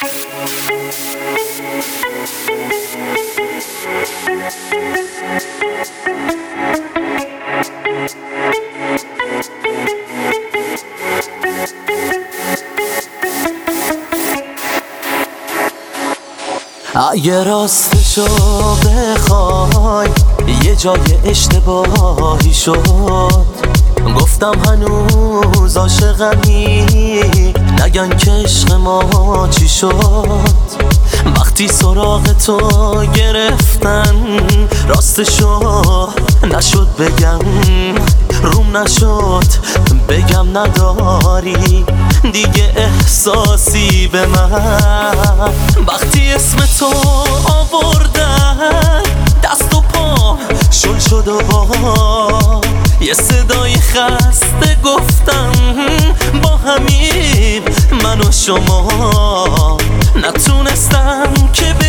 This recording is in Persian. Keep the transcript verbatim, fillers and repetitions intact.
اگه راستشو بخوای یه جای اشتباهی شد، گفتم هنوز عاشقمی، نگن که عشق ما چی شد. وقتی سراغ تو گرفتن راستشو نشد بگم، روم نشد بگم نداری دیگه احساسی به من. وقتی اسم تو آوردن دست و پام شل شد و با یه صدای خسته گفتم با همین من و شما نتونستم که